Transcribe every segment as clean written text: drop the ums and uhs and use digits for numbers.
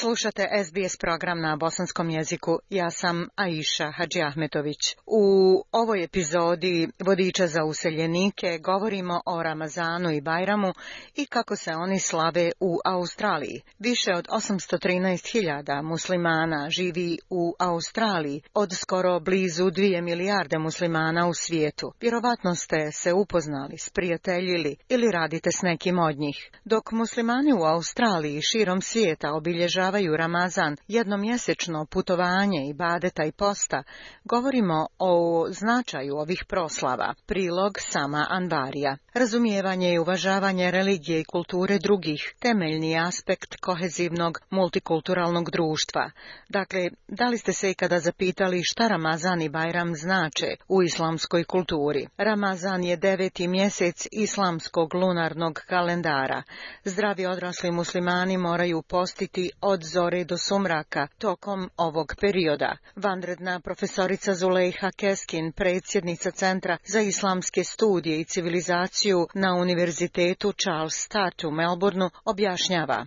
Slušate SBS program na bosanskom jeziku. Ja sam Aisha Hadžiahmetović. U ovoj epizodi Vodiča za useljenike govorimo o Ramazanu i Bajramu i kako se oni slave u Australiji. Više od 813.000 muslimana živi u Australiji, od skoro blizu 2 milijarde muslimana u svijetu. Vjerovatno ste se upoznali, sprijateljili ili radite s nekim od njih. Dok muslimani u Australiji i širom svijeta obilježavaju Ramazan, jednomjesečno putovanje, ibadeta i posta, govorimo o značaju ovih proslava. Prilog Sama Anvarija. Razumijevanje i uvažavanje religije i kulture drugih, temeljni aspekt kohezivnog multikulturalnog društva. Dakle, da li ste se ikada zapitali šta Ramazan i Bajram znače u islamskoj kulturi? Ramazan je 9. mjesec islamskog lunarnog kalendara. Zdravi odrasli muslimani moraju postiti od zore do sumraka tokom ovog perioda. Vanredna profesorica Zulejha Keskin, predsjednica Centra za islamske studije i civilizaciju na Univerzitetu Charles Sturt u Melbourneu, objašnjava.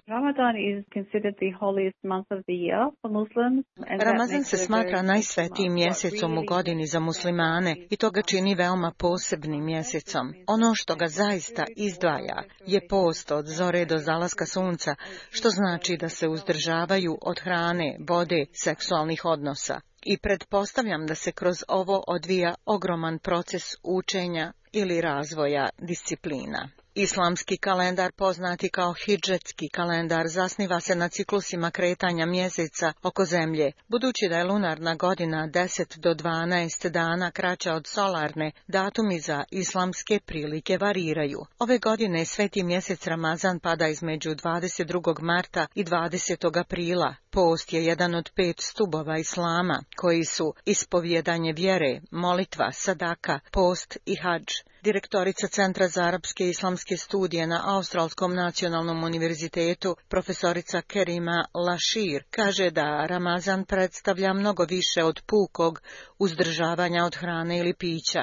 Ramazan se smatra najsvetijim mjesecom u godini za muslimane i to ga čini veoma posebnim mjesecom. Ono što ga zaista izdvaja je post od zore do zalaska sunca, što znači da se uzdržavaju od hrane, vode, seksualnih odnosa. I pretpostavljam da se kroz ovo odvija ogroman proces učenja ili razvoja disciplina. Islamski kalendar, poznati kao hidžetski kalendar, zasniva se na ciklusima kretanja mjeseca oko zemlje. Budući da je lunarna godina 10 do 12 dana kraća od solarne, datumi za islamske prilike variraju. Ove godine sveti mjesec Ramazan pada između 22. marta i 20. aprila. Post je jedan od 5 stubova islama, koji su ispovjedanje vjere, molitva, sadaka, post i hadž. Direktorica Centra za arapske i islamske studije na Australskom nacionalnom univerzitetu, profesorica Kerima Lashir, kaže da Ramazan predstavlja mnogo više od pukog uzdržavanja od hrane ili pića.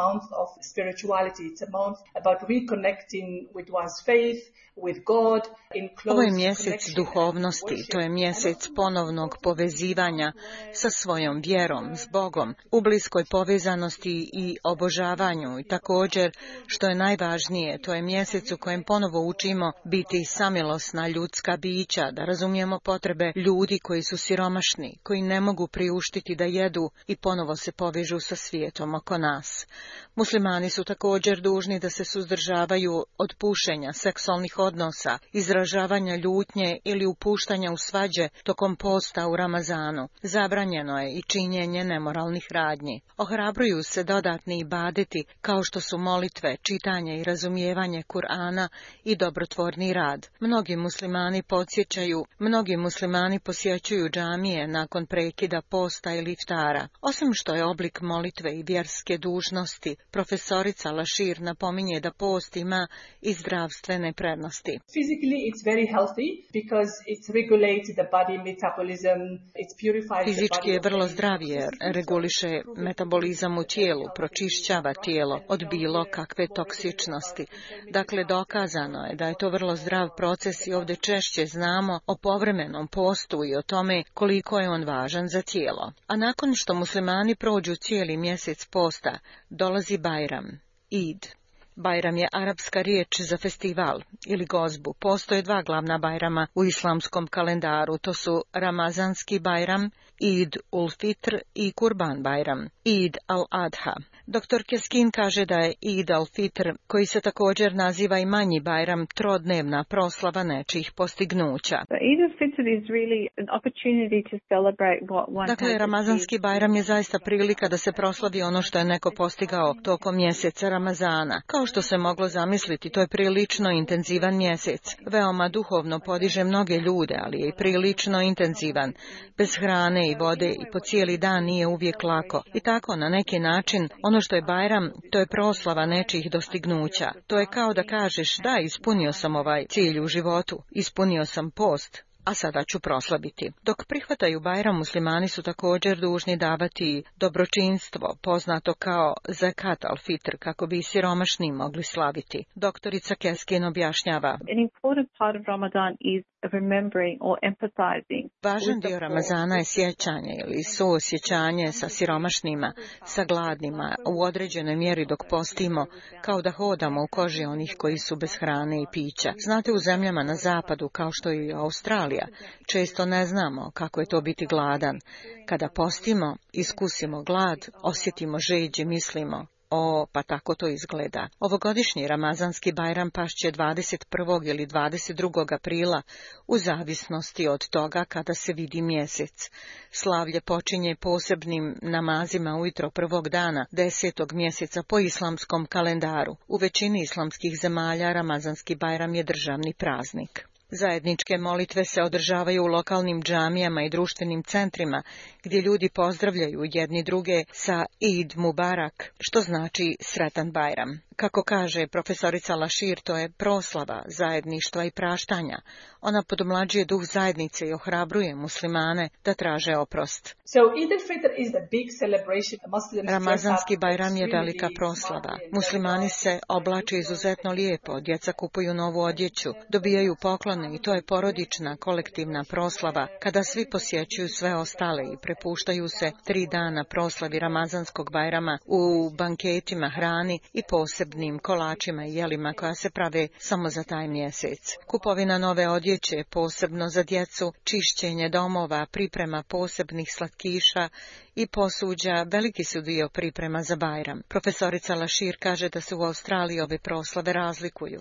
Ovo je mjesec duhovnosti, to je mjesec ponovnog povezivanja sa svojom vjerom, s Bogom, u bliskoj povezanosti i obožavanju i također, što je najvažnije, to je mjesec u kojem ponovo učimo biti samilosna ljudska bića, da razumijemo potrebe ljudi koji su siromašni, koji ne mogu priuštiti da jedu i ponovo se povežu sa svijetom oko nas. Muslimani su također dužni da se suzdržavaju od pušenja, seksualnih odnosa, izražavanja ljutnje ili upuštanja u svađe tokom posta u Ramazanu. Zabranjeno je i činjenje nemoralnih radnji. Ohrabruju se dodatni ibadeti kao što su molitve, čitanje i razumijevanje Kur'ana i dobrotvorni rad. Mnogi muslimani posjećuju džamije nakon prekida posta ili iftara. Osim što je oblik molitve i vjerske dužnosti, profesorica Lashir napominje da post ima i zdravstvene prednosti. Fizički je vrlo zdrav jer reguliše metabolizam u tijelu, pročišćava tijelo od bilo kakve toksičnosti. Dakle, dokazano je da je to vrlo zdrav proces i ovdje češće znamo o povremenom postu i o tome koliko je on važan za tijelo. A nakon što muslimani prođu cijeli mjesec posta, dolazi Bajram, Id. Bajram je arapska riječ za festival ili gozbu. Postoje 2 glavna Bajrama u islamskom kalendaru, to su Ramazanski Bajram, Id ul-Fitr i Kurban Bajram, Id al-Adha. Dr. Keskin kaže da je Id al-Fitr, koji se također naziva i manji Bajram, trodnevna proslava nečijih postignuća. Dakle, Ramazanski Bajram je zaista prilika da se proslavi ono što je neko postigao tokom mjeseca Ramazana. Kao što se moglo zamisliti, to je prilično intenzivan mjesec. Veoma duhovno podiže mnoge ljude, ali je i prilično intenzivan. Bez hrane i vode i po cijeli dan nije uvijek lako. I tako, na neki način, ono što je Bajram, to je proslava nečijih dostignuća. To je kao da kažeš, da, ispunio sam ovaj cilj u životu, ispunio sam post, a sada ću proslaviti. Dok prihvataju Bajram, muslimani su također dužni davati dobročinstvo, poznato kao zakat al-fitr, kako bi siromašni mogli slaviti. Doktorica Keskin objašnjava. remembering or empathizing. Važan dio Ramazana je sjećanje ili suosjećanje sa siromašnima, sa gladnima, u određenoj mjeri dok postimo, kao da hodamo u koži onih koji su bez hrane i pića. Znate, u zemljama na zapadu, kao što je i Australija, često ne znamo kako je to biti gladan. Kada postimo, iskusimo glad, osjetimo žeđ i mislimo: o, pa tako to izgleda. Ovogodišnji Ramazanski Bajram pašće 21. ili 22. aprila, u zavisnosti od toga kada se vidi mjesec. Slavlje počinje posebnim namazima ujutro prvog dana 10. mjeseca po islamskom kalendaru. U većini islamskih zemalja Ramazanski Bajram je državni praznik. Zajedničke molitve se održavaju u lokalnim džamijama i društvenim centrima, gdje ljudi pozdravljaju jedni druge sa Eid Mubarak, što znači sretan Bajram. Kako kaže profesorica Lashir, to je proslava zajedništva i praštanja. Ona podmlađuje duh zajednice i ohrabruje muslimane da traže oprost. Ramazanski Bajram je velika proslava. Muslimani se oblače izuzetno lijepo, djeca kupuju novu odjeću, dobijaju poklone i to je porodična, kolektivna proslava, kada svi posjećuju sve ostale i prepuštaju se 3 dana proslavi Ramazanskog Bajrama u banketima, hrani i posebnim kolačima i jelima koja se prave samo za taj mjesec. Kupovina nove odjeće, posebno za djecu, čišćenje domova, priprema posebnih slatkiša i posuđa veliki su dio priprema za Bajram. Profesorica Lashir kaže da se u Australiji ove proslave razlikuju.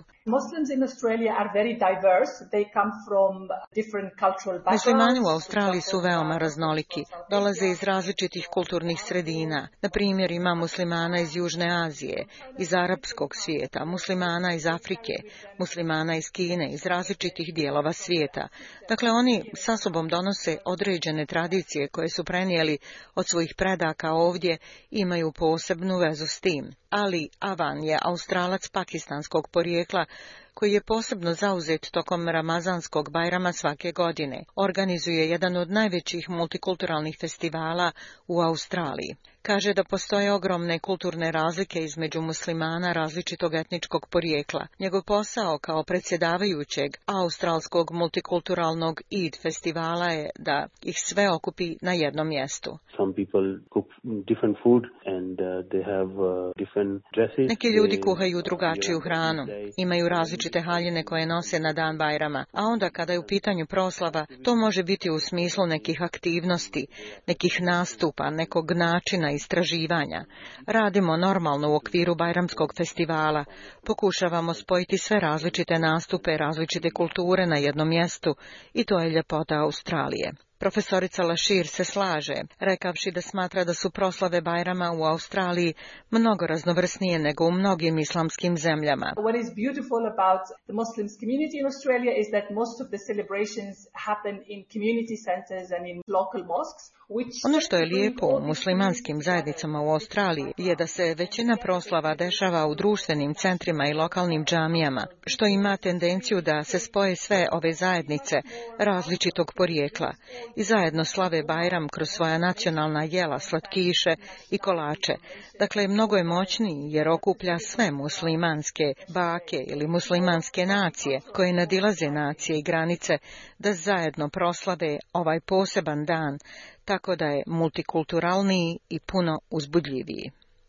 Muslimani u Australiji su veoma raznoliki, dolaze iz različitih kulturnih sredina. Na primjer, ima muslimana iz Južne Azije, iz arapskog svijeta, muslimana iz Afrike, muslimana iz Kine, iz različitih dijelova svijeta. Dakle, oni sa sobom donose određene tradicije koje su prenijeli od svojih predaka ovdje, imaju posebnu vezu s tim. Ali Avan je Australac pakistanskog porijekla koji je posebno zauzet tokom Ramazanskog Bajrama svake godine. Organizuje jedan od najvećih multikulturalnih festivala u Australiji. Kaže da postoje ogromne kulturne razlike između muslimana različitog etničkog porijekla. Njegov posao kao predsjedavajućeg australskog multikulturalnog Eid festivala je da ih sve okupi na jednom mjestu. Neki ljudi kuhaju drugačiju hranu, imaju različite haljine koje nose na dan Bajrama, a onda kada je u pitanju proslava, to može biti u smislu nekih aktivnosti, nekih nastupa, nekog načina istraživanja. Radimo normalno u okviru Bajramskog festivala, pokušavamo spojiti sve različite nastupe, različite kulture na jednom mjestu i to je ljepota Australije. Profesorica Lashir se slaže, rekavši da smatra da su proslave Bajrama u Australiji mnogo raznovrsnije nego u mnogim islamskim zemljama. What is beautiful about the Muslim community in Australia is that most of the celebrations happen in community centers and in local mosques. Ono što je lijepo u muslimanskim zajednicama u Australiji je da se većina proslava dešava u društvenim centrima i lokalnim džamijama, što ima tendenciju da se spoje sve ove zajednice različitog porijekla i zajedno slave Bajram kroz svoja nacionalna jela, slatkiše i kolače. Dakle, mnogo je moćniji jer okuplja sve muslimanske bake ili muslimanske nacije koje nadilaze nacije i granice da zajedno proslave ovaj poseban dan, tako da je multikulturalniji i puno uzbudljiviji.